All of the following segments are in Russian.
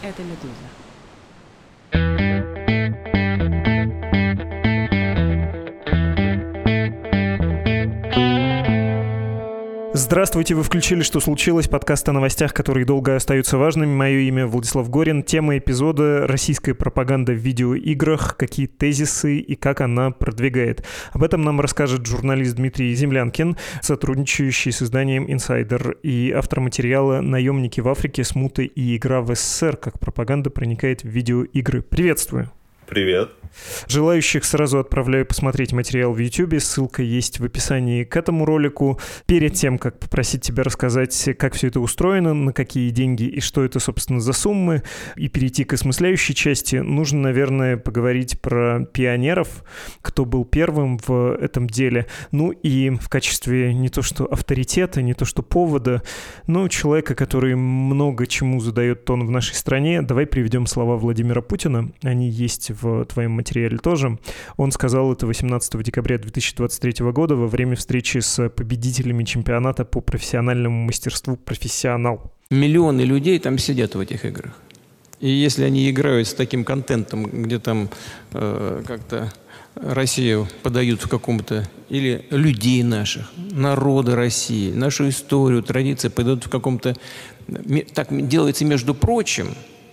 Это «Медуза». Здравствуйте, вы включили «Что случилось?» Подкаст о новостях, которые долго остаются важными. Мое имя Владислав Горин. Тема эпизода — российская пропаганда в видеоиграх, какие тезисы и как она продвигает. Об этом нам расскажет журналист Дмитрий Землянкин, сотрудничающий с изданием «Инсайдер» и автор материала «Наемники в Африке. Смута и игра в СССР. Как пропаганда проникает в видеоигры». Приветствую. Привет. Желающих сразу отправляю посмотреть материал в YouTube. Ссылка есть в описании к этому ролику. Перед тем, как попросить тебя рассказать, как все это устроено, на какие деньги и что это, собственно, за суммы, и перейти к осмысляющей части, нужно, наверное, поговорить про пионеров, кто был первым в этом деле. Ну и в качестве не то что авторитета, не то что повода, но человека, который много чему задает тон в нашей стране, давай приведем слова Владимира Путина. Они есть в твоем материале тоже. Он сказал это 18 декабря 2023 года во время встречи с победителями чемпионата по профессиональному мастерству «Профессионал». Миллионы людей там сидят в этих играх. И если они играют с таким контентом, где там как-то Россию подают в каком-то... Или людей наших, народа России, нашу историю, традиции подают в каком-то... Так делается, между прочим,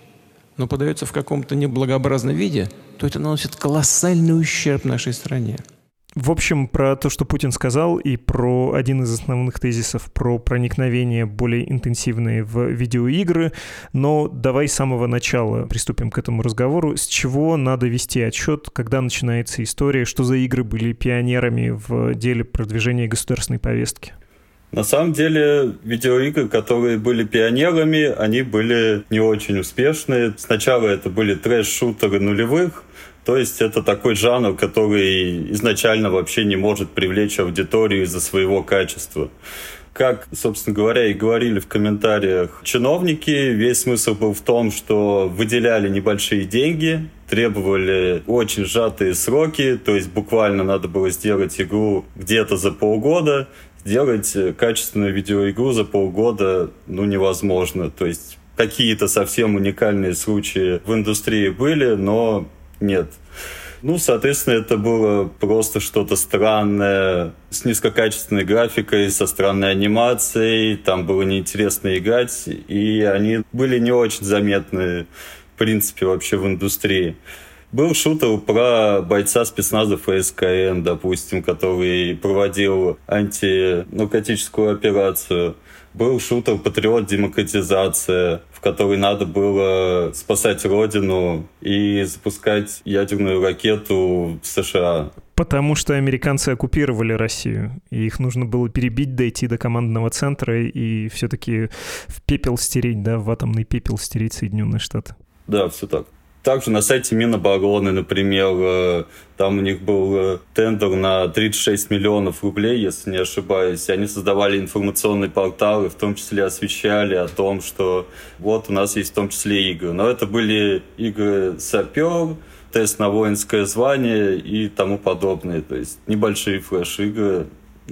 но подается в каком-то неблагообразном виде, то это наносит колоссальный ущерб нашей стране. В общем, про то, что Путин сказал, и про один из основных тезисов, про проникновение более интенсивное в видеоигры. Но давай с самого начала приступим к этому разговору. С чего надо вести отчет, когда начинается история, что за игры были пионерами в деле продвижения государственной повестки? На самом деле, видеоигры, которые были пионерами, они были не очень успешные. Сначала это были трэш-шутеры нулевых, то есть это такой жанр, который изначально вообще не может привлечь аудиторию из-за своего качества. Как, собственно говоря, и говорили в комментариях чиновники, весь смысл был в том, что выделяли небольшие деньги, требовали очень сжатые сроки, то есть буквально надо было сделать игру где-то за полгода. Сделать качественную видеоигру за полгода невозможно. То есть какие-то совсем уникальные случаи в индустрии были, но нет. Соответственно, это было просто что-то странное, с низкокачественной графикой, со странной анимацией, там было неинтересно играть, и они были не очень заметны, в принципе, вообще в индустрии. Был шутер про бойца спецназа ФСКН, допустим, который проводил антинаркотическую операцию. Был шутер «Патриот. Демократизация», в который надо было спасать родину и запускать ядерную ракету в США. Потому что американцы оккупировали Россию, и их нужно было перебить, дойти до командного центра и все-таки в пепел стереть, в атомный пепел стереть Соединенные Штаты. Да, все так. Также на сайте Минобороны, например, там у них был тендер на 36 миллионов рублей, если не ошибаюсь. И они создавали информационные порталы, в том числе освещали о том, что вот у нас есть в том числе игры. Но это были игры «Сапер», «Тест на воинское звание» и тому подобное. То есть небольшие флеш-игры.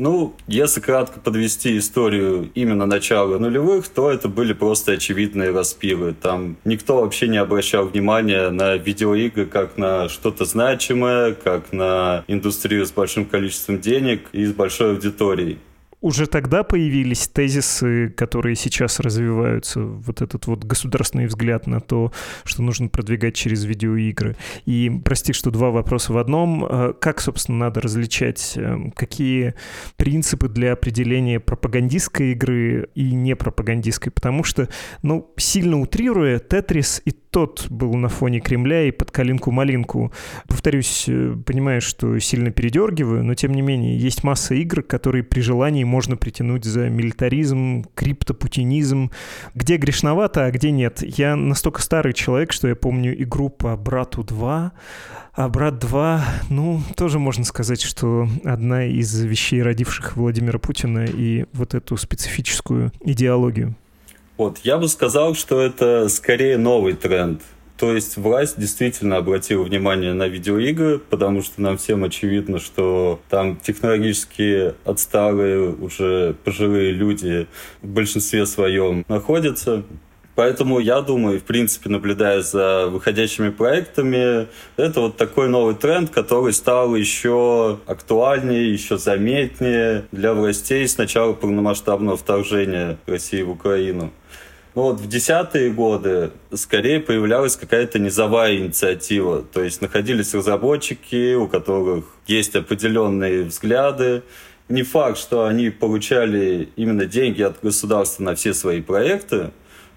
Если кратко подвести историю именно начала нулевых, то это были просто очевидные распилы. Там никто вообще не обращал внимания на видеоигры как на что-то значимое, как на индустрию с большим количеством денег и с большой аудиторией. Уже тогда появились тезисы, которые сейчас развиваются, вот этот вот государственный взгляд на то, что нужно продвигать через видеоигры. И, прости, что два вопроса в одном. Как, собственно, надо различать, какие принципы для определения пропагандистской игры и непропагандистской? Потому что, сильно утрируя, «Тетрис» и тот был на фоне Кремля и под калинку-малинку. Повторюсь, понимаю, что сильно передергиваю, но, тем не менее, есть масса игр, которые при желании можно притянуть за милитаризм, криптопутинизм, где грешновато, а где нет. Я настолько старый человек, что я помню игру по «Брату 2», а «Брат 2», тоже можно сказать, что одна из вещей, родивших Владимира Путина и вот эту специфическую идеологию. Я бы сказал, что это скорее новый тренд. То есть власть действительно обратила внимание на видеоигры, потому что нам всем очевидно, что там технологически отсталые, уже пожилые люди в большинстве своем находятся. Поэтому я думаю, в принципе, наблюдая за выходящими проектами, это вот такой новый тренд, который стал еще актуальнее, еще заметнее для властей с начала полномасштабного вторжения России в Украину. Но вот в 10-е годы скорее появлялась какая-то низовая инициатива. То есть находились разработчики, у которых есть определенные взгляды. Не факт, что они получали именно деньги от государства на все свои проекты,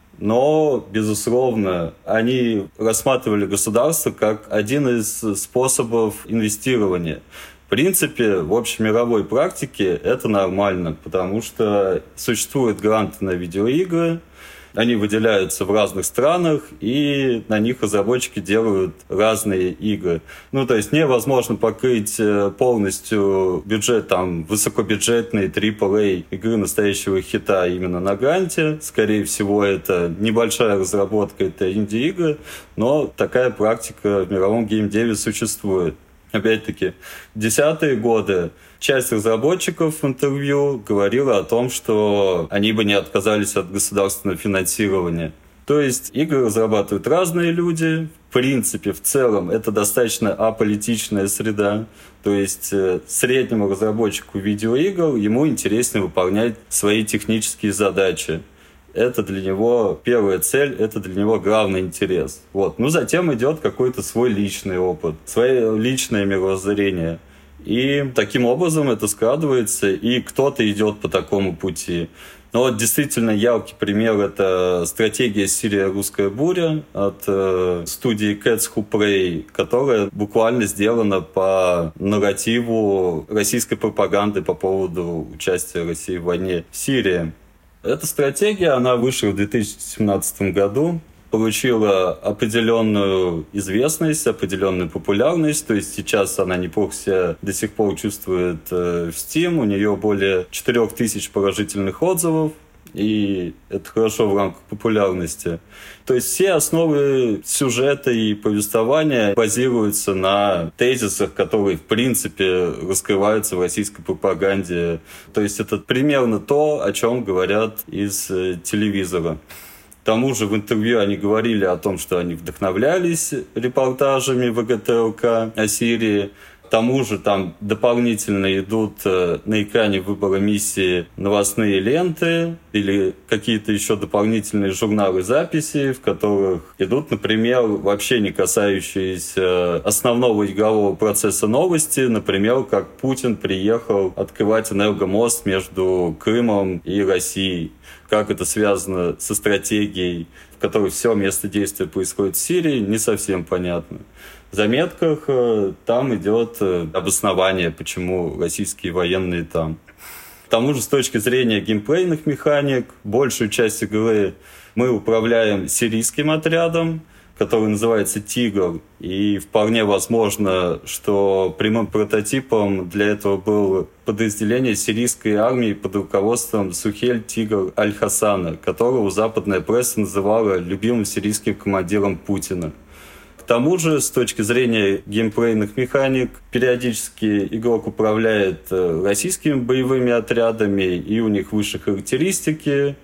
но, безусловно, они рассматривали государство как один из способов инвестирования. В принципе, в общемировой практике это нормально, потому что существуют гранты на видеоигры, они выделяются в разных странах, и на них разработчики делают разные игры. То есть невозможно покрыть полностью бюджет высокобюджетной AAA игры настоящего хита именно на гранте. Скорее всего, это небольшая разработка, это инди-игры, но такая практика в мировом геймдеве существует. Опять-таки, в 10-е годы часть разработчиков в интервью говорила о том, что они бы не отказались от государственного финансирования. То есть игры разрабатывают разные люди. В принципе, в целом, это достаточно аполитичная среда. То есть среднему разработчику видеоигр ему интереснее выполнять свои технические задачи. Это для него первая цель, это для него главный интерес. Затем идет какой-то свой личный опыт, свое личное мировоззрение. И таким образом это складывается, и кто-то идет по такому пути. Действительно яркий пример — это стратегия «Сирия. Русская буря» от студии Cats Who Pray, которая буквально сделана по нарративу российской пропаганды по поводу участия России в войне в Сирии. Эта стратегия, она вышла в 2017 году, получила определенную известность, определенную популярность. То есть сейчас она неплохо себя до сих пор чувствует в Steam. У нее более 4000 положительных отзывов. И это хорошо в рамках популярности. То есть все основы сюжета и повествования базируются на тезисах, которые, в принципе, раскрываются в российской пропаганде. То есть это примерно то, о чем говорят из телевизора. К тому же в интервью они говорили о том, что они вдохновлялись репортажами ВГТРК о Сирии. К тому же там дополнительно идут на экране выбора миссии новостные ленты или какие-то еще дополнительные журналы записи, в которых идут, например, вообще не касающиеся основного игрового процесса новости, например, как Путин приехал открывать энергомост между Крымом и Россией. Как это связано со стратегией, в которой все место действия происходит в Сирии, не совсем понятно. В заметках там идет обоснование, почему российские военные там. К тому же, с точки зрения геймплейных механик, большую часть игры мы управляем сирийским отрядом, который называется «Тигр». И вполне возможно, что прямым прототипом для этого было подразделение сирийской армии под руководством Сухель Тигр Аль-Хасана, которого западная пресса называла любимым сирийским командиром Путина. К тому же, с точки зрения геймплейных механик, периодически игрок управляет российскими боевыми отрядами, и у них выше характеристики.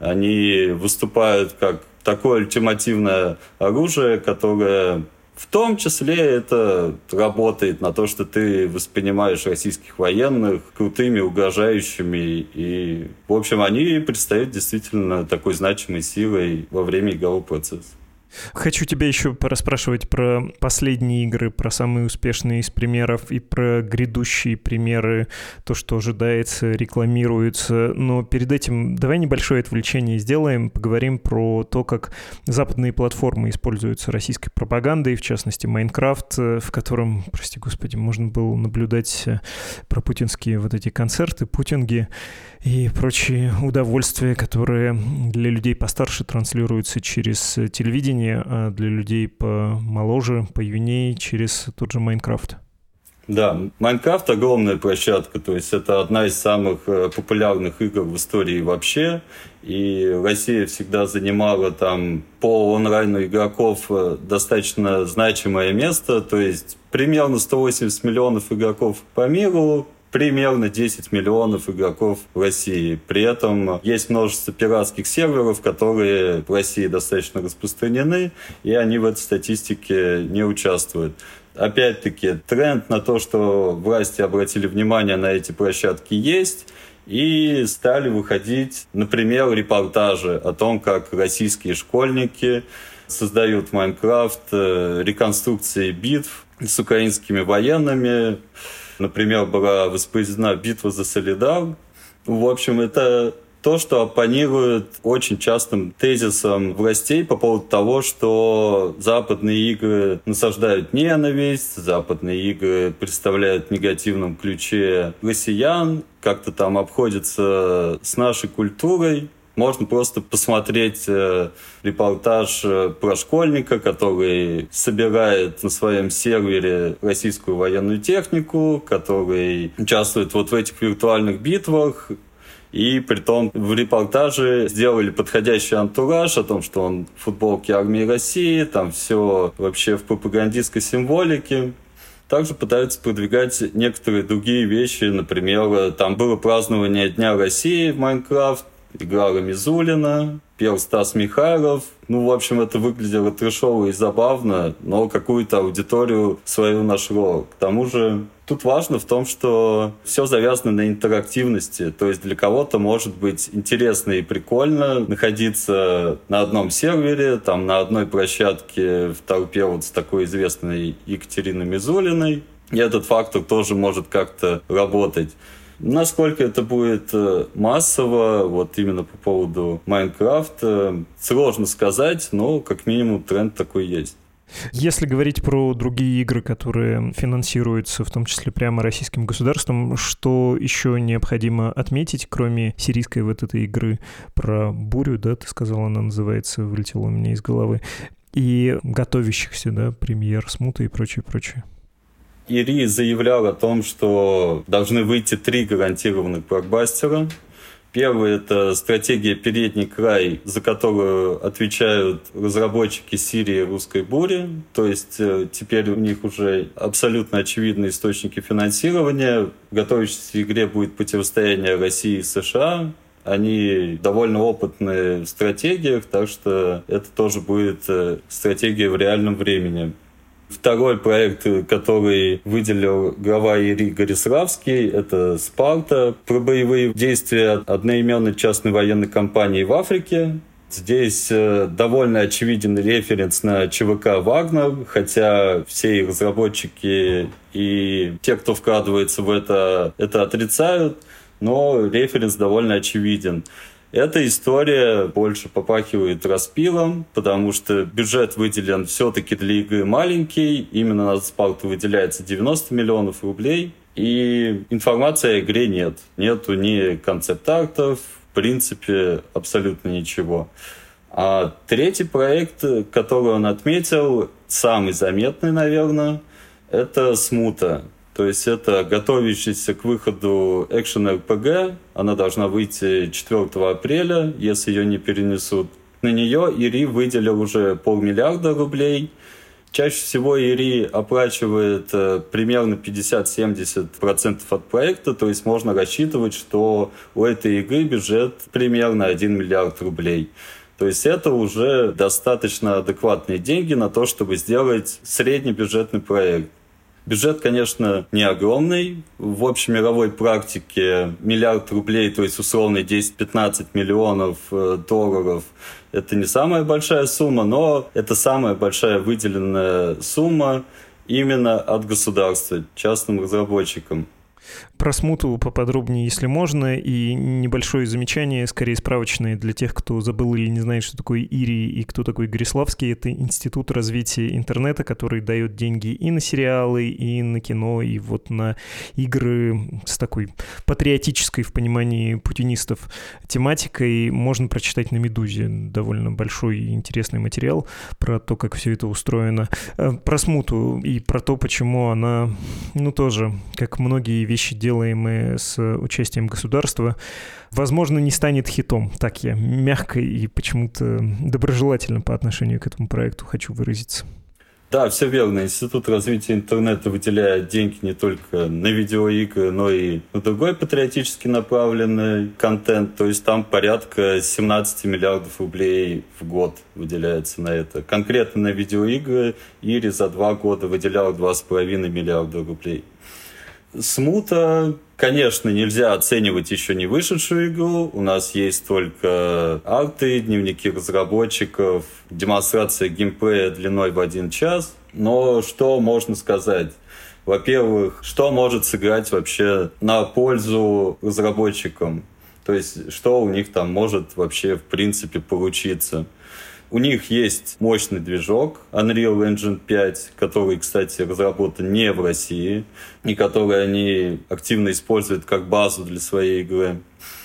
Они выступают как такое ультимативное оружие, которое в том числе это работает на то, что ты воспринимаешь российских военных крутыми, угрожающими. И, в общем, они предстают действительно такой значимой силой во время игрового процесса. Хочу тебя еще порасспрашивать про последние игры, про самые успешные из примеров и про грядущие примеры, то, что ожидается, рекламируется. Но перед этим давай небольшое отвлечение сделаем, поговорим про то, как западные платформы используются российской пропагандой, в частности, Майнкрафт, в котором, прости господи, можно было наблюдать пропутинские вот эти концерты, путинги и прочие удовольствия, которые для людей постарше транслируются через телевидение, а для людей помоложе, поюнее через тот же Майнкрафт. Да, Майнкрафт — огромная площадка, то есть это одна из самых популярных игр в истории вообще, и Россия всегда занимала там по онлайну игроков достаточно значимое место, то есть примерно 180 миллионов игроков по миру, примерно 10 миллионов игроков в России. При этом есть множество пиратских серверов, которые в России достаточно распространены, и они в этой статистике не участвуют. Опять-таки, тренд на то, что власти обратили внимание на эти площадки, есть, и стали выходить, например, репортажи о том, как российские школьники создают в Майнкрафт реконструкции битв с украинскими военными. Например, была воспроизведена битва за Солидар. В общем, это то, что оппонирует очень частым тезисам властей по поводу того, что западные игры насаждают ненависть, западные игры представляют в негативном ключе россиян, как-то там обходятся с нашей культурой. Можно просто посмотреть репортаж про школьника, который собирает на своем сервере российскую военную технику, который участвует вот в этих виртуальных битвах. И притом в репортаже сделали подходящий антураж о том, что он в футболке армии России, там все вообще в пропагандистской символике. Также пытаются продвигать некоторые другие вещи. Например, там было празднование Дня России в Майнкрафт, играла Мизулина, пел Стас Михайлов. В общем, это выглядело трэшово и забавно, но какую-то аудиторию свою нашло. К тому же, тут важно в том, что все завязано на интерактивности. То есть для кого-то может быть интересно и прикольно находиться на одном сервере, там на одной площадке в толпе вот с такой известной Екатериной Мизулиной. И этот фактор тоже может как-то работать. Насколько это будет массово, вот именно по поводу Майнкрафта, сложно сказать, но как минимум тренд такой есть. Если говорить про другие игры, которые финансируются, в том числе прямо российским государством, что еще необходимо отметить, кроме сирийской вот этой игры про бурю, да, ты сказал, она называется, вылетела у меня из головы, и готовящихся, да, премьер Смута и прочее. ИРИ заявлял о том, что должны выйти 3 гарантированных блокбастера. Первый — это стратегия «Передний край», за которую отвечают разработчики Сирии и Русской бури. То есть теперь у них уже абсолютно очевидные источники финансирования. В готовящейся игре будет противостояние России и США. Они довольно опытные в стратегиях, так что это тоже будет стратегия в реальном времени. Второй проект, который выделил глава ИРИ Гориславский, это «Спарта», про боевые действия одноименной частной военной компании в Африке. Здесь довольно очевиден референс на ЧВК «Вагнер», хотя все их разработчики и те, кто вкладывается в это отрицают, но референс довольно очевиден. Эта история больше попахивает распилом, потому что бюджет выделен все-таки для игры маленький. Именно на «Спарту» выделяется 90 миллионов рублей. И информации о игре нет. Нету ни концепт-артов, в принципе, абсолютно ничего. А третий проект, который он отметил, самый заметный, наверное, это «Смута». То есть это готовящаяся к выходу экшен-РПГ. Она должна выйти 4 апреля, если ее не перенесут. На нее ИРИ выделил уже 500 миллиона рублей. Чаще всего ИРИ оплачивает примерно 50-70% от проекта. То есть можно рассчитывать, что у этой игры бюджет примерно 1 миллиард рублей. То есть это уже достаточно адекватные деньги на то, чтобы сделать среднебюджетный проект. Бюджет, конечно, не огромный. В общемировой практике 1 миллиард рублей, то есть условно 10-15 миллионов долларов, это не самая большая сумма, но это самая большая выделенная сумма именно от государства, частным разработчикам. Про «Смуту» поподробнее, если можно, и небольшое замечание, скорее справочное для тех, кто забыл или не знает, что такое ИРИ и кто такой Гориславский. Это Институт развития интернета, который дает деньги и на сериалы, и на кино, и вот на игры с такой патриотической, в понимании путинистов, тематикой. Можно прочитать на «Медузе» довольно большой и интересный материал про то, как все это устроено. Про «Смуту» и про то, почему она, тоже, как многие вещи, делаемые с участием государства, возможно, не станет хитом. Так я мягко и почему-то доброжелательно по отношению к этому проекту хочу выразиться. Да, все верно. Институт развития интернета выделяет деньги не только на видеоигры, но и на другой патриотически направленный контент. То есть там порядка 17 миллиардов рублей в год выделяется на это. Конкретно на видеоигры Ири за 2 года выделял 2,5 миллиарда рублей. Смута, конечно, нельзя оценивать еще не вышедшую игру. У нас есть только арты, дневники разработчиков, демонстрация геймплея длиной в 1 час. Но что можно сказать? Во-первых, что может сыграть вообще на пользу разработчикам? То есть, что у них там может вообще в принципе получиться? У них есть мощный движок Unreal Engine 5, который, кстати, разработан не в России, и который они активно используют как базу для своей игры.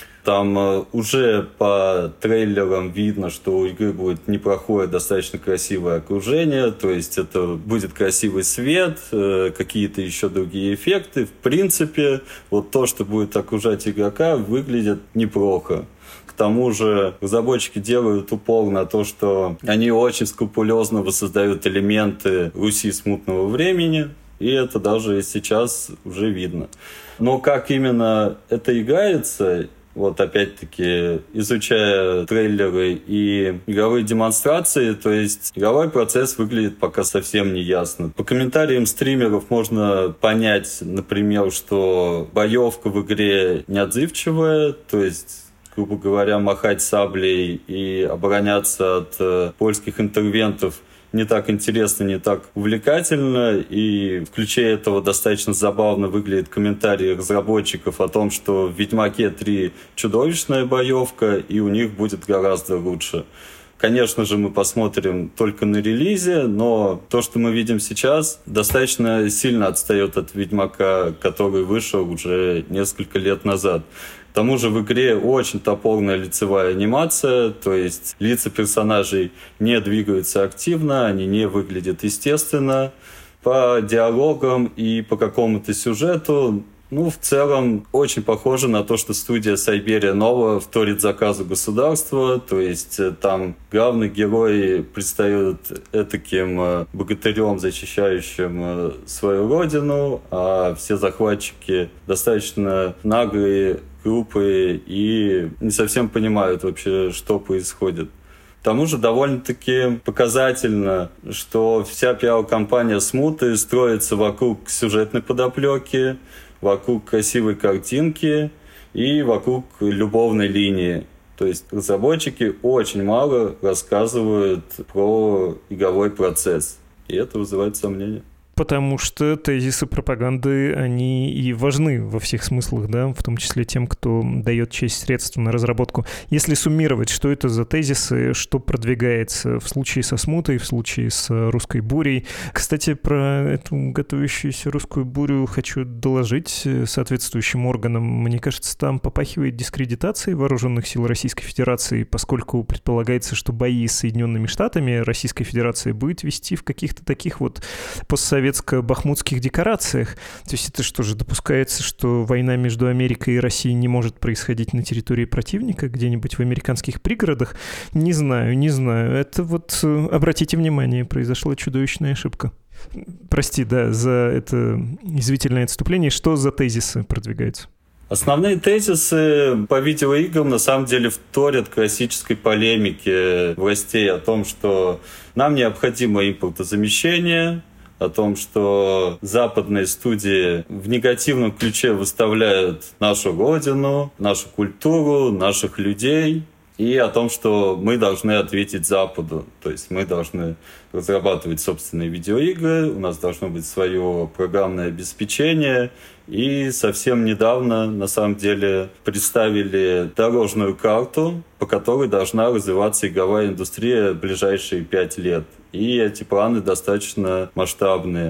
Там уже по трейлерам видно, что у игры будет неплохое, достаточно красивое окружение, то есть это будет красивый свет, какие-то еще другие эффекты. В принципе, вот то, что будет окружать игрока, выглядит неплохо. К тому же разработчики делают упор на то, что они очень скрупулезно воссоздают элементы Руси смутного времени, и это даже сейчас уже видно. Но как именно это играется, вот опять-таки, изучая трейлеры и игровые демонстрации, то есть игровой процесс выглядит пока совсем не ясно. По комментариям стримеров можно понять, например, что боевка в игре неотзывчивая, то есть, грубо говоря, махать саблей и обороняться от польских интервентов не так интересно, не так увлекательно, и в ключе этого достаточно забавно выглядят комментарии разработчиков о том, что в «Ведьмаке 3» чудовищная боевка, и у них будет гораздо лучше. Конечно же, мы посмотрим только на релизе, но то, что мы видим сейчас, достаточно сильно отстает от «Ведьмака», который вышел уже несколько лет назад. К тому же в игре очень топорная лицевая анимация, то есть лица персонажей не двигаются активно, они не выглядят естественно. По диалогам и по какому-то сюжету, в целом очень похоже на то, что студия Siberia Nova вторит заказу государства, то есть там главный герой предстает этаким богатырем, защищающим свою родину, а все захватчики достаточно наглые, глупые и не совсем понимают вообще, что происходит. К тому же довольно-таки показательно, что вся пиар-компания Смуты строится вокруг сюжетной подоплеки, вокруг красивой картинки и вокруг любовной линии. То есть разработчики очень мало рассказывают про игровой процесс. И это вызывает сомнения. Потому что тезисы пропаганды, они и важны во всех смыслах, да, в том числе тем, кто дает часть средств на разработку. Если суммировать, что это за тезисы, что продвигается в случае со Смутой, в случае с русской бурей. Кстати, про эту готовящуюся русскую бурю хочу доложить соответствующим органам. Мне кажется, там попахивает дискредитацией вооруженных сил Российской Федерации, поскольку предполагается, что бои с Соединенными Штатами Российская Федерация будет вести в каких-то таких вот постсоветско-бахмутских декорациях. То есть это что же, допускается, что война между Америкой и Россией не может происходить на территории противника, где-нибудь в американских пригородах? Не знаю. Это вот, обратите внимание, произошла чудовищная ошибка. Прости, да, за это язвительное отступление. Что за тезисы продвигаются? Основные тезисы по видеоиграм на самом деле вторят классической полемике властей о том, что нам необходимо импортозамещение, о том, что западные студии в негативном ключе выставляют нашу родину, нашу культуру, наших людей, и о том, что мы должны ответить Западу. То есть мы должны разрабатывать собственные видеоигры, у нас должно быть свое программное обеспечение. И совсем недавно, на самом деле, представили дорожную карту, по которой должна развиваться игровая индустрия в ближайшие 5 лет. И эти планы достаточно масштабные.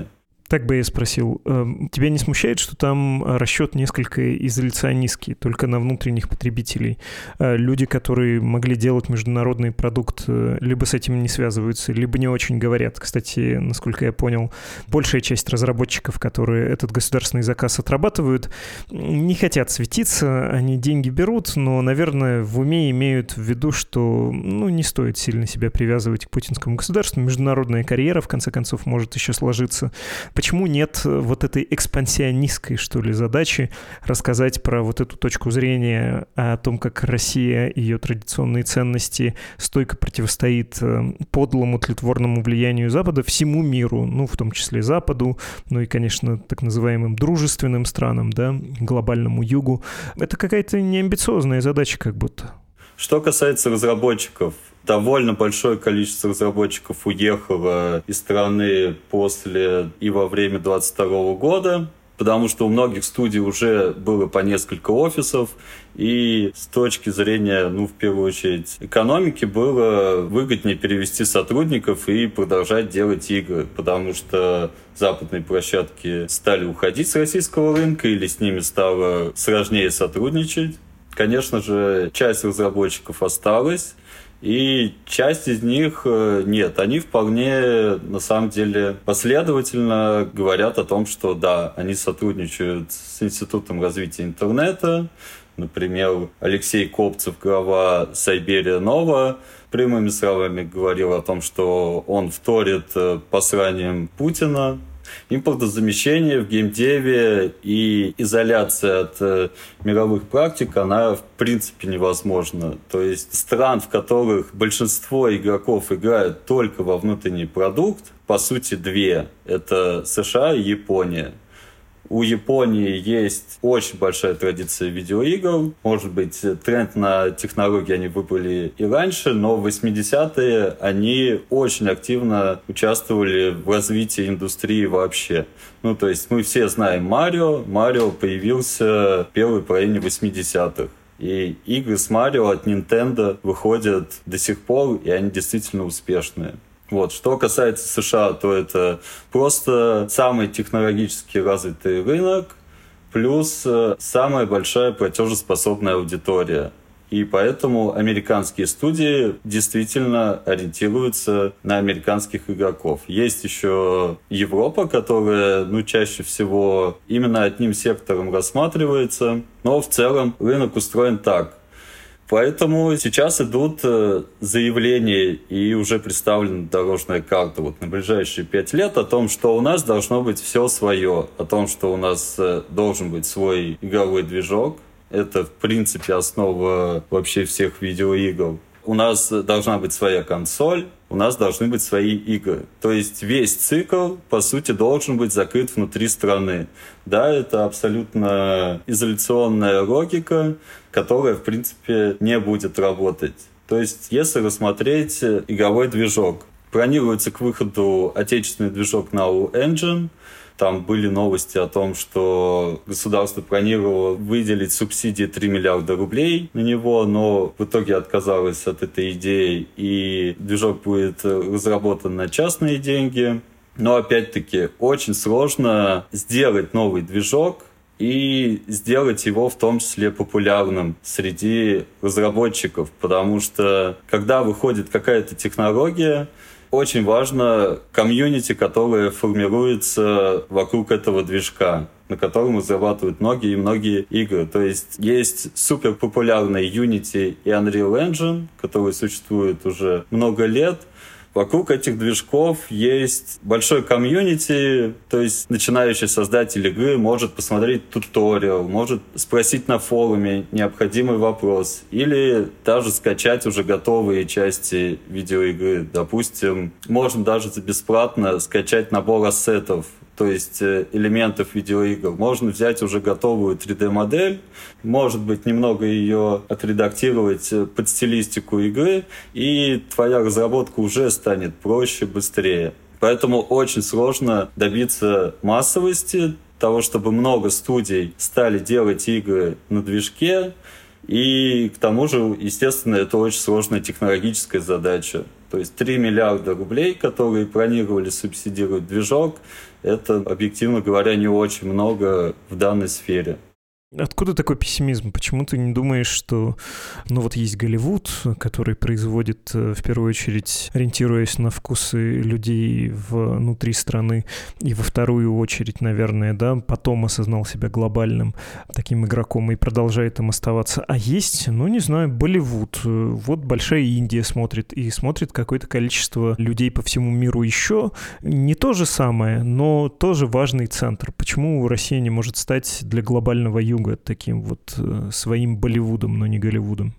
Так бы я спросил, тебя не смущает, что там расчет несколько изоляционистский, только на внутренних потребителей? Люди, которые могли делать международный продукт, либо с этим не связываются, либо не очень говорят. Кстати, насколько я понял, большая часть разработчиков, которые этот государственный заказ отрабатывают, не хотят светиться, они деньги берут, но, наверное, в уме имеют в виду, что не стоит сильно себя привязывать к путинскому государству. Международная карьера, в конце концов, может еще сложиться. Почему нет вот этой экспансионистской, что ли, задачи рассказать про вот эту точку зрения о том, как Россия и ее традиционные ценности стойко противостоит подлому тлетворному влиянию Запада всему миру, в том числе Западу, и, конечно, так называемым дружественным странам, да, глобальному югу. Это какая-то неамбициозная задача как будто. Что касается разработчиков, довольно большое количество разработчиков уехало из страны после и во время 2022 года, потому что у многих студий уже было по несколько офисов, и с точки зрения, в первую очередь, экономики, было выгоднее перевести сотрудников и продолжать делать игры, потому что западные площадки стали уходить с российского рынка или с ними стало сложнее сотрудничать. Конечно же, часть разработчиков осталась, и часть из них нет. Они вполне, на самом деле, последовательно говорят о том, что да, они сотрудничают с Институтом развития интернета. Например, Алексей Копцев, глава Сайберия Нова, прямыми словами говорил о том, что он вторит посланиям Путина. Импортозамещение в геймдеве и изоляция от мировых практик, она в принципе невозможна. То есть стран, в которых большинство игроков играют только во внутренний продукт, по сути две. Это США и Япония. У Японии есть очень большая традиция видеоигр. Может быть, тренд на технологии они выбрали и раньше, но в 80-е они очень активно участвовали в развитии индустрии вообще. То есть мы все знаем Марио. Марио появился в первой половине 80-х. И игры с Марио от Nintendo выходят до сих пор, и они действительно успешные. Что касается США, то это просто самый технологически развитый рынок, плюс самая большая платежеспособная аудитория. И поэтому американские студии действительно ориентируются на американских игроков. Есть еще Европа, которая, чаще всего именно одним сектором рассматривается, но в целом рынок устроен так. Поэтому сейчас идут заявления и уже представлена дорожная карта на ближайшие 5 лет о том, что у нас должно быть все свое, о том, что у нас должен быть свой игровой движок. Это, в принципе, основа вообще всех видеоигр. У нас должна быть своя консоль, у нас должны быть свои игры. То есть весь цикл, по сути, должен быть закрыт внутри страны. Да, это абсолютно изоляционная логика, которая, в принципе, не будет работать. То есть, если рассмотреть игровой движок, планируется к выходу отечественный движок Now Engine. Там были новости о том, что государство планировало выделить субсидии 3 миллиарда рублей на него, но в итоге отказалось от этой идеи, и движок будет разработан на частные деньги. Но опять-таки очень сложно сделать новый движок и сделать его в том числе популярным среди разработчиков, потому что когда выходит какая-то технология, очень важно комьюнити, которое формируется вокруг этого движка, на котором разрабатывают многие и многие игры. То есть суперпопулярные Unity и Unreal Engine, которые существуют уже много лет. Вокруг этих движков есть большой комьюнити, то есть начинающий создатель игры может посмотреть туториал, может спросить на форуме необходимый вопрос или даже скачать уже готовые части видеоигры. Допустим, можно даже за бесплатно скачать набор ассетов, то есть элементов видеоигр. Можно взять уже готовую 3D-модель, может быть, немного ее отредактировать под стилистику игры, и твоя разработка уже станет проще, быстрее. Поэтому очень сложно добиться массовости, того, чтобы много студий стали делать игры на движке. И к тому же, естественно, это очень сложная технологическая задача. То есть 3 миллиарда рублей, которые планировали субсидировать движок, это, объективно говоря, не очень много в данной сфере. Откуда такой пессимизм? Почему ты не думаешь, что, есть Голливуд, который производит, в первую очередь, ориентируясь на вкусы людей внутри страны, и во вторую очередь, наверное, потом осознал себя глобальным таким игроком и продолжает им оставаться. А есть, Болливуд. Вот большая Индия смотрит, и смотрит какое-то количество людей по всему миру еще. Не то же самое, но тоже важный центр. Почему Россия не может стать для глобального юга таким своим Болливудом, но не Голливудом?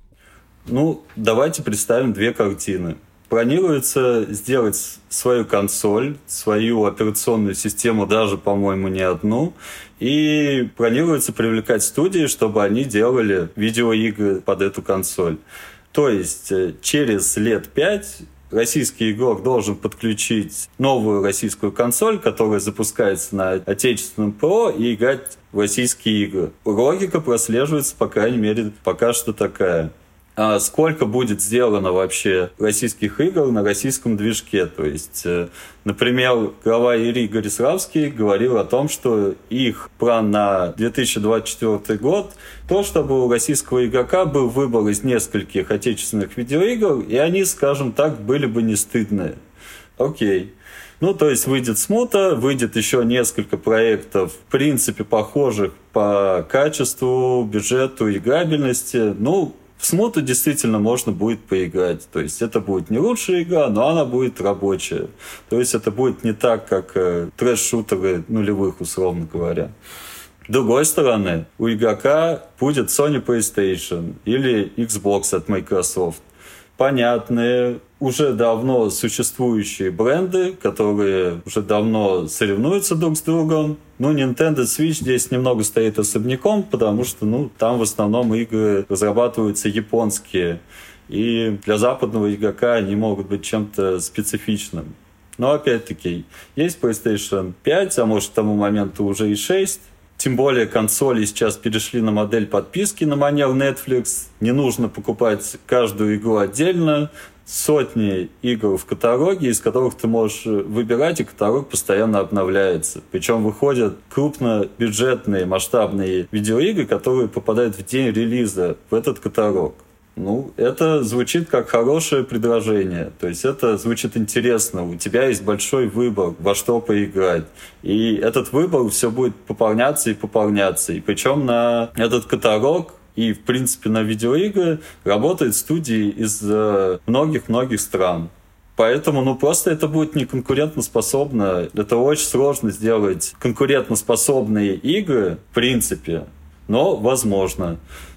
Давайте представим две картины. Планируется сделать свою консоль, свою операционную систему, даже, по-моему, не одну. И планируется привлекать студии, чтобы они делали видеоигры под эту консоль. То есть через лет 5 российский игрок должен подключить новую российскую консоль, которая запускается на отечественном ПО, и играть в российские игры. Логика прослеживается, по крайней мере, пока что такая. А сколько будет сделано вообще российских игр на российском движке? То есть, например, глава ИРИ Гориславский говорил о том, что их план на 2024 год то, чтобы у российского игрока был выбор из нескольких отечественных видеоигр, и они, скажем так, были бы не стыдные. Окей. То есть выйдет Смута, выйдет еще несколько проектов, в принципе, похожих по качеству, бюджету, играбельности. В Смуту действительно можно будет поиграть. То есть это будет не лучшая игра, но она будет рабочая. То есть это будет не так, как трэш-шутеры нулевых, условно говоря. С другой стороны, у игрока будет Sony PlayStation или Xbox от Microsoft. Понятные, уже давно существующие бренды, которые уже давно соревнуются друг с другом. Nintendo Switch здесь немного стоит особняком, потому что там в основном игры разрабатываются японские. И для западного игрока они могут быть чем-то специфичным. Но опять-таки, есть PlayStation 5, а может к тому моменту уже и 6. Тем более консоли сейчас перешли на модель подписки на манер Netflix. Не нужно покупать каждую игру отдельно. Сотни игр в каталоге, из которых ты можешь выбирать, и каталог постоянно обновляется. Причем выходят крупнобюджетные, масштабные видеоигры, которые попадают в день релиза в этот каталог. Это звучит как хорошее предложение. То есть это звучит интересно. У тебя есть большой выбор, во что поиграть. И этот выбор все будет пополняться и пополняться. И причем на этот каталог и, в принципе, на видеоигры работают студии из многих-многих стран. Поэтому, просто это будет не конкурентоспособно. Это очень сложно сделать конкурентоспособные игры, в принципе, но возможно.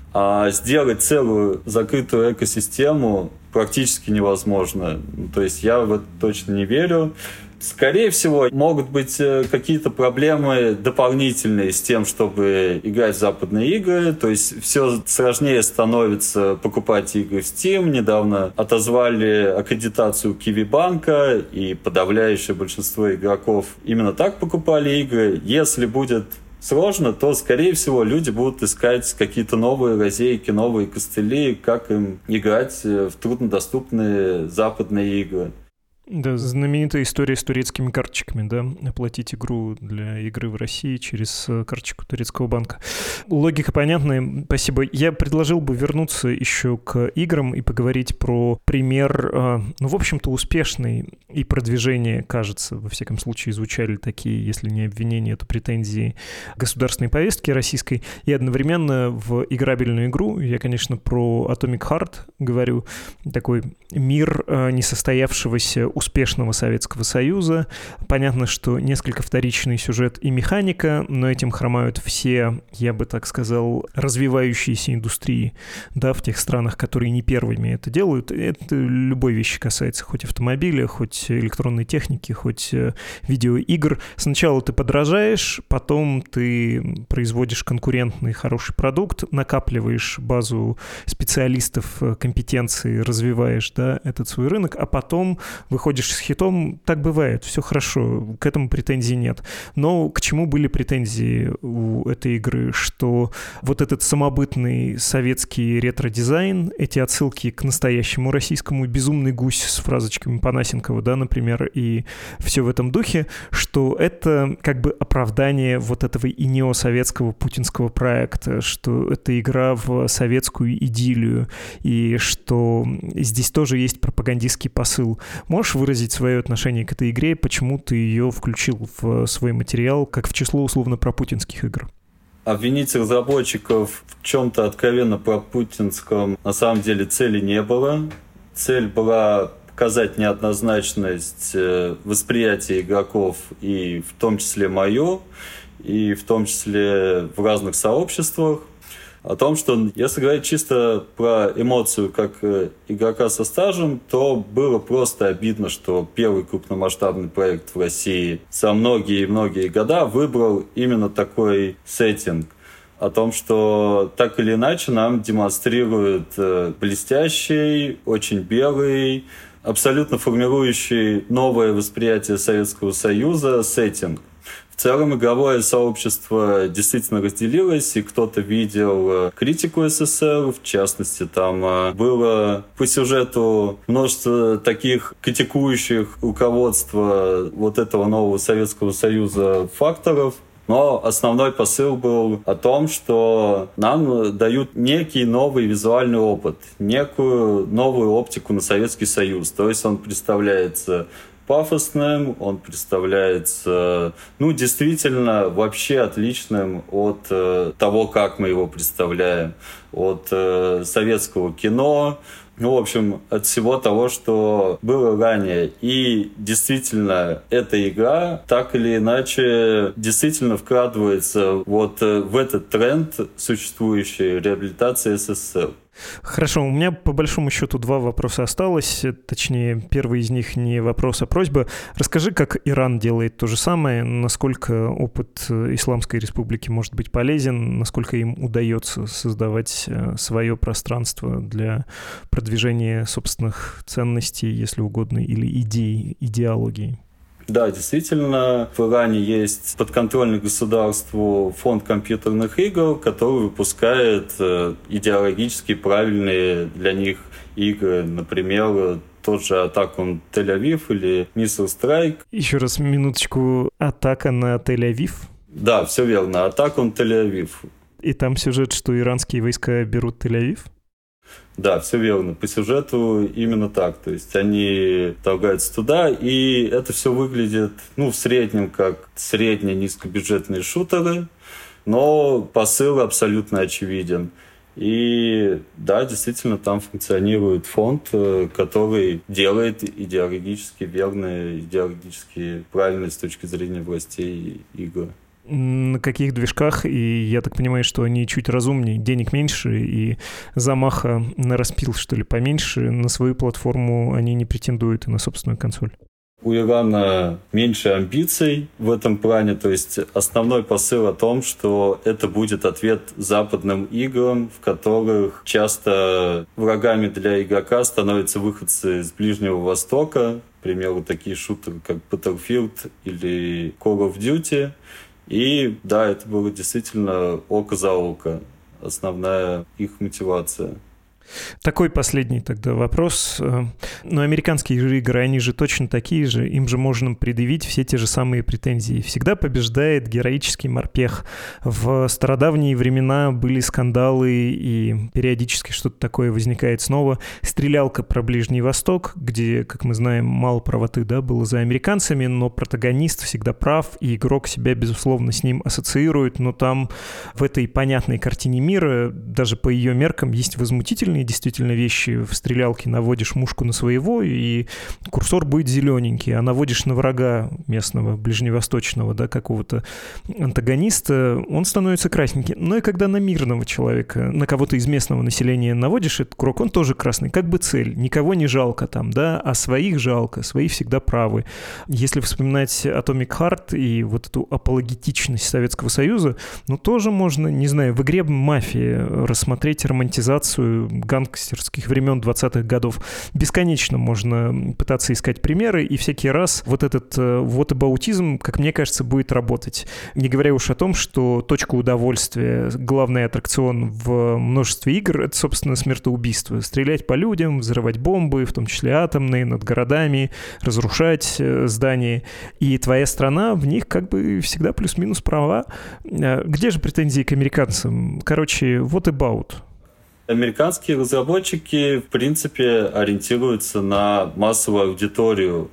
А сделать целую закрытую экосистему практически невозможно. То есть я в это точно не верю. Скорее всего, могут быть какие-то проблемы дополнительные с тем, чтобы играть в западные игры. То есть все сложнее становится покупать игры в Steam. Недавно отозвали аккредитацию Кивибанка, и подавляющее большинство игроков именно так покупали игры. Если будет сложно, то, скорее всего, люди будут искать какие-то новые лазейки, новые костыли, как им играть в труднодоступные западные игры. Да, знаменитая история с турецкими карточками, да, оплатить игру для игры в России через карточку турецкого банка. Логика понятная, спасибо. Я предложил бы вернуться еще к играм и поговорить про пример, в общем-то, успешный и продвижение, кажется, во всяком случае, звучали такие, если не обвинения, то претензии государственной повестки российской, и одновременно в играбельную игру, я, конечно, про Atomic Heart говорю, такой мир несостоявшегося успешного Советского Союза. Понятно, что несколько вторичный сюжет и механика, но этим хромают все, я бы так сказал, развивающиеся индустрии, да, в тех странах, которые не первыми это делают. Это любой вещи касается, хоть автомобиля, хоть электронной техники, хоть видеоигр. Сначала ты подражаешь, потом ты производишь конкурентный хороший продукт, накапливаешь базу специалистов, компетенции, развиваешь, да, этот свой рынок, а потом выходит выходишь с хитом, так бывает, все хорошо, к этому претензий нет. Но к чему были претензии у этой игры? Что вот этот самобытный советский ретро-дизайн, эти отсылки к настоящему российскому, «Безумный гусь» с фразочками Панасенкова, да, например, и все в этом духе, что это как бы оправдание вот этого и неосоветского путинского проекта, что это игра в советскую идиллию, и что здесь тоже есть пропагандистский посыл. Можешь выразить свое отношение к этой игре, почему ты ее включил в свой материал, как в число условно пропутинских игр? Обвинить разработчиков в чем-то откровенно пропутинском на самом деле цели не было. Цель была показать неоднозначность восприятия игроков, и в том числе мою, и в том числе в разных сообществах. О том, что если говорить чисто про эмоцию как игрока со стажем, то было просто обидно, что первый крупномасштабный проект в России за многие года выбрал именно такой сеттинг. О том, что так или иначе нам демонстрируют блестящий, очень белый, абсолютно формирующий новое восприятие Советского Союза сеттинг. В целом игровое сообщество действительно разделилось, и кто-то видел критику СССР, в частности, там было по сюжету множество таких критикующих руководство вот этого нового Советского Союза факторов. Но основной посыл был о том, что нам дают некий новый визуальный опыт, некую новую оптику на Советский Союз. То есть он представляется пафосным, он представляется, действительно вообще отличным от того, как мы его представляем, от советского кино, в общем, от всего того, что было ранее. И действительно, эта игра так или иначе действительно вкрадывается вот в этот тренд существующей реабилитации СССР. Хорошо, у меня по большому счету два вопроса осталось, точнее, первый из них не вопрос, а просьба. Расскажи, как Иран делает то же самое, насколько опыт Исламской Республики может быть полезен, насколько им удается создавать свое пространство для продвижения собственных ценностей, если угодно, или идей, идеологии. Да, действительно, в Иране есть подконтрольный государству фонд компьютерных игр, который выпускает идеологически правильные для них игры. Например, тот же «Attack on Tel-Aviv» или «Missile Strike». Еще раз, минуточку. «Атака на Тель-Авив»? Да, все верно. «Attack on Tel-Aviv». И там сюжет, что иранские войска берут Тель-Авив? Да, все верно. По сюжету именно так. То есть они вторгаются туда, и это все выглядит, в среднем, как средние низкобюджетные шутеры, но посыл абсолютно очевиден. И да, действительно, там функционирует фонд, который делает идеологически верные, идеологически правильные с точки зрения властей игры. На каких движках, и я так понимаю, что они чуть разумнее, денег меньше, и замаха на распил, что ли, поменьше, на свою платформу они не претендуют и на собственную консоль? У Ирана меньше амбиций в этом плане, то есть основной посыл о том, что это будет ответ западным играм, в которых часто врагами для игрока становятся выходцы из Ближнего Востока, к примеру, такие шутеры, как Battlefield или Call of Duty. И да, это было действительно око за око, основная их мотивация. Такой последний тогда вопрос. Но американские игры, они же точно такие же, им же можно предъявить все те же самые претензии. Всегда побеждает героический морпех. В стародавние времена были скандалы, и периодически что-то такое возникает снова. Стрелялка про Ближний Восток, где, как мы знаем, мало правоты, да, было за американцами, но протагонист всегда прав, и игрок себя, безусловно, с ним ассоциирует, но там в этой понятной картине мира, даже по ее меркам, есть возмутительные действительно вещи. В стрелялке наводишь мушку на своего, и курсор будет зелененький, а наводишь на врага местного, ближневосточного, да, какого-то антагониста, он становится красненький. Но и когда на мирного человека, на кого-то из местного населения наводишь этот курок, он тоже красный, как бы цель. Никого не жалко там, да, а своих жалко, свои всегда правы. Если вспоминать Atomic Heart и вот эту апологетичность Советского Союза, тоже можно, не знаю, в игре «Мафия» рассмотреть романтизацию гангстерских времен 20-х годов. Бесконечно можно пытаться искать примеры, и всякий раз вот этот whataboutism, как мне кажется, будет работать. Не говоря уж о том, что точка удовольствия, главный аттракцион в множестве игр — это, собственно, смертоубийство. Стрелять по людям, взрывать бомбы, в том числе атомные, над городами, разрушать здания. И твоя страна в них как бы всегда плюс-минус права. Где же претензии к американцам? Короче, what about? Американские разработчики, в принципе, ориентируются на массовую аудиторию.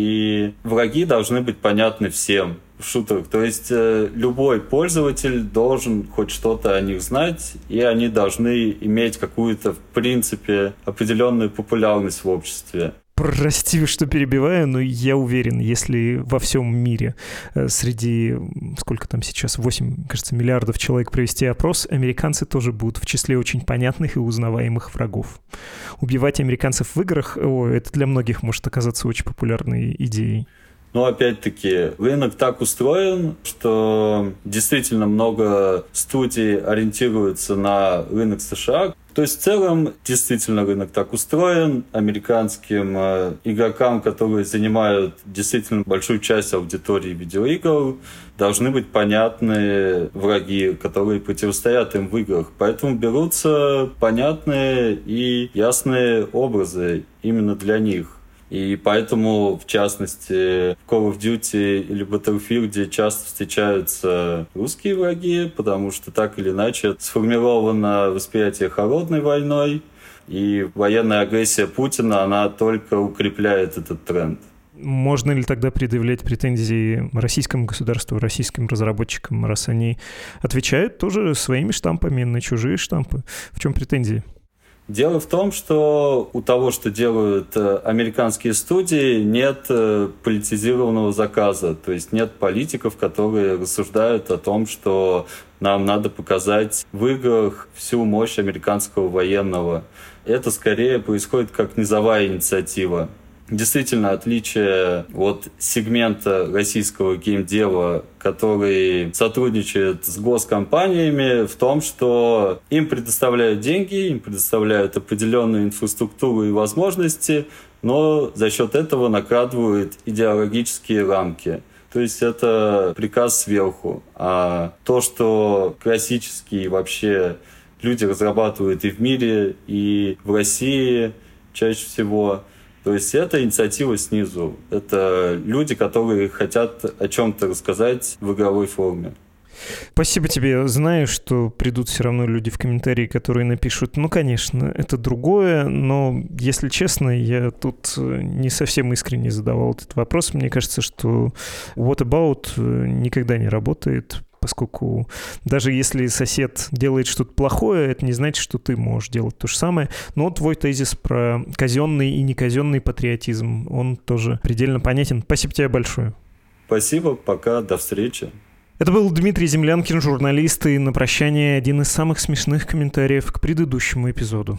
И враги должны быть понятны всем в шутерах. То есть любой пользователь должен хоть что-то о них знать, и они должны иметь какую-то, в принципе, определенную популярность в обществе. Прости, что перебиваю, но я уверен, если во всем мире среди, сколько там сейчас, 8, кажется, миллиардов человек провести опрос, американцы тоже будут в числе очень понятных и узнаваемых врагов. Убивать американцев в играх, это для многих может оказаться очень популярной идеей. Но опять-таки, рынок так устроен, что действительно много студий ориентируются на рынок США. То есть в целом действительно рынок так устроен. Американским игрокам, которые занимают действительно большую часть аудитории видеоигр, должны быть понятны враги, которые противостоят им в играх. Поэтому берутся понятные и ясные образы именно для них. И поэтому, в частности, в Call of Duty или Battlefield часто встречаются русские враги, потому что так или иначе сформировано восприятие холодной войной, и военная агрессия Путина, она только укрепляет этот тренд. Можно ли тогда предъявлять претензии российскому государству, российским разработчикам, раз они отвечают тоже своими штампами на чужие штампы? В чем претензии? Дело в том, что у того, что делают американские студии, нет политизированного заказа. То есть нет политиков, которые рассуждают о том, что нам надо показать в играх всю мощь американского военного. Это скорее происходит как низовая инициатива. Действительно, отличие от сегмента российского геймдева, который сотрудничает с госкомпаниями, в том, что им предоставляют деньги, им предоставляют определенную инфраструктуру и возможности, но за счет этого накладывают идеологические рамки. То есть это приказ сверху. А то, что классические вообще люди разрабатывают и в мире, и в России чаще всего, то есть это инициатива снизу. Это люди, которые хотят о чем-то рассказать в игровой форме. Спасибо тебе. Знаю, что придут все равно люди в комментарии, которые напишут, ну, конечно, это другое, но, если честно, я тут не совсем искренне задавал этот вопрос. Мне кажется, что what about никогда не работает, поскольку даже если сосед делает что-то плохое, это не значит, что ты можешь делать то же самое. Но твой тезис про казенный и неказенный патриотизм, он тоже предельно понятен. Спасибо тебе большое. Спасибо, пока, до встречи. Это был Дмитрий Землянкин, журналист, и на прощание один из самых смешных комментариев к предыдущему эпизоду.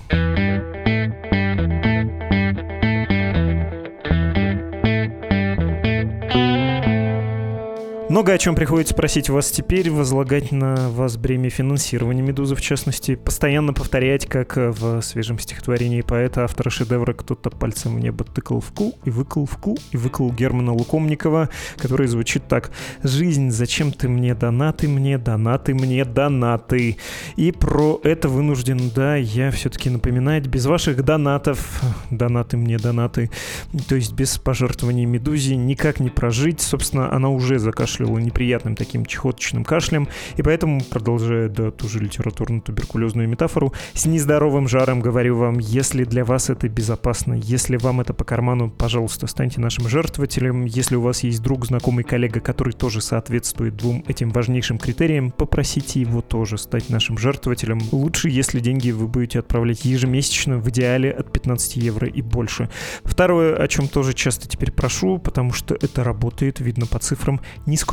Много о чем приходится просить вас теперь, возлагать на вас бремя финансирования «Медузы», в частности, постоянно повторять, как в свежем стихотворении поэта, автора шедевра «Кто-то пальцем в небо тыкал в ку и выкал в ку и выкал» Германа Лукомникова, который звучит так: «Жизнь, зачем ты мне донаты, мне донаты, мне донаты». И про это вынужден, да, я все-таки напоминать: без ваших донатов, донаты мне донаты, то есть без пожертвований «Медузе» никак не прожить. Собственно, она уже закашляла неприятным таким чехоточным кашлем, и поэтому, продолжая, да, ту же литературно-туберкулезную метафору, с нездоровым жаром говорю вам: если для вас это безопасно, если вам это по карману, пожалуйста, станьте нашим жертвователем. Если у вас есть друг, знакомый, коллега, который тоже соответствует двум этим важнейшим критериям, попросите его тоже стать нашим жертвователем. Лучше, если деньги вы будете отправлять ежемесячно, в идеале от 15 евро и больше. Второе, о чем тоже часто теперь прошу, потому что это работает, видно по цифрам: не скупитесь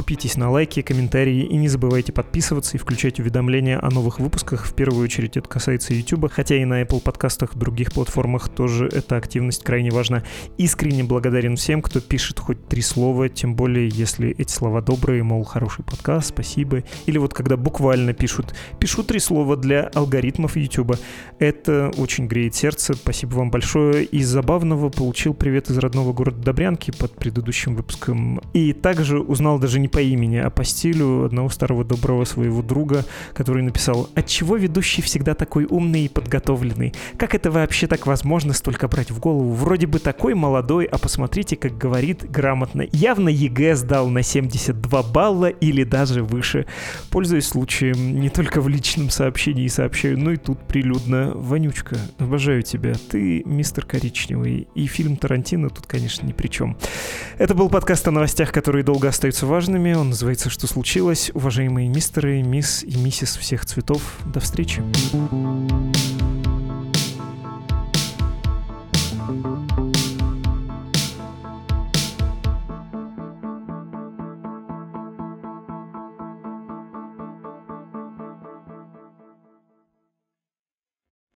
скупитесь на лайки, комментарии и не забывайте подписываться и включать уведомления о новых выпусках. В первую очередь это касается YouTube, хотя и на Apple подкастах, других платформах тоже эта активность крайне важна. Искренне благодарен всем, кто пишет хоть 3 слова, тем более если эти слова добрые, мол, хороший подкаст, спасибо. Или вот когда буквально пишут «пишу 3 слова для алгоритмов YouTube». Это очень греет сердце, спасибо вам большое. Из забавного получил привет из родного города Добрянки под предыдущим выпуском. И также узнал даже не по имени, а по стилю одного старого доброго своего друга, который написал: «Отчего ведущий всегда такой умный и подготовленный? Как это вообще так возможно столько брать в голову? Вроде бы такой молодой, а посмотрите, как говорит грамотно. Явно ЕГЭ сдал на 72 балла или даже выше». Пользуясь случаем, не только в личном сообщении сообщаю, но и тут прилюдно. Вонючка, обожаю тебя. Ты мистер Коричневый. И фильм Тарантино тут, конечно, ни при чем. Это был подкаст о новостях, которые долго остаются важными. Он называется «Что случилось?». Уважаемые мистеры, мисс и миссис всех цветов. До встречи.